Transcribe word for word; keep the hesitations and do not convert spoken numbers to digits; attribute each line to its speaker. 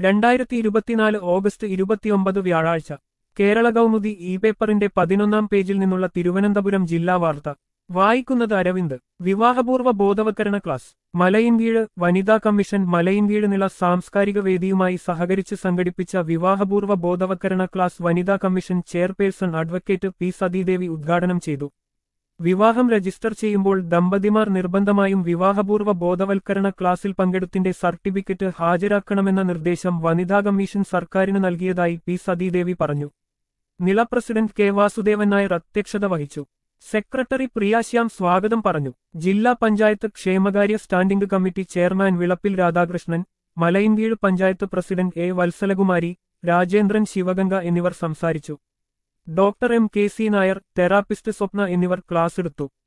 Speaker 1: രണ്ടായിരത്തി ഇരുപത്തിനാല് ഓഗസ്റ്റ് ഇരുപത്തിയൊമ്പത് വ്യാഴാഴ്ച കേരള കൗമുദി ഇ പേപ്പറിന്റെ പതിനൊന്നാം പേജിൽ നിന്നുള്ള തിരുവനന്തപുരം ജില്ലാ വാർത്ത വായിക്കുന്നത് അരവിന്ദ്. വിവാഹപൂർവ്വ ബോധവൽക്കരണ ക്ലാസ് മലയിൻകീഴ് വനിതാ കമ്മീഷൻ മലയിൻകീഴ് നില സാംസ്കാരിക വേദിയുമായി സഹകരിച്ച് സംഘടിപ്പിച്ച വിവാഹപൂർവ്വ ബോധവൽക്കരണ ക്ലാസ് വനിതാ commission chairperson advocate P Sathidevi ഉദ്ഘാടനം ചെയ്തു. വിവാഹം രജിസ്റ്റർ ചെയ്യുമ്പോൾ ദമ്പതിമാർ നിർബന്ധമായും വിവാഹപൂർവ്വ ബോധവൽക്കരണ ക്ലാസിൽ പങ്കെടുത്തിന്റെ സർട്ടിഫിക്കറ്റ് ഹാജരാക്കണമെന്ന നിർദ്ദേശം വനിതാ കമ്മീഷൻ സർക്കാരിന് നൽകിയതായി പി സതീദേവി പറഞ്ഞു. നില പ്രസിഡന്റ് കെ വാസുദേവൻ നായർ അധ്യക്ഷത വഹിച്ചു. സെക്രട്ടറി പ്രിയാശ്യാം സ്വാഗതം പറഞ്ഞു. ജില്ലാ പഞ്ചായത്ത് ക്ഷേമകാര്യ standing committee chairman Vilappil Radhakrishnan, Malayinkeezhu panchayat president A Vatsalakumari, Rajendran Sivaganga എന്നിവർ സംസാരിച്ചു. Doctor M K C Nair, therapist Swapna എന്നിവർ ക്ലാസെടുത്തു.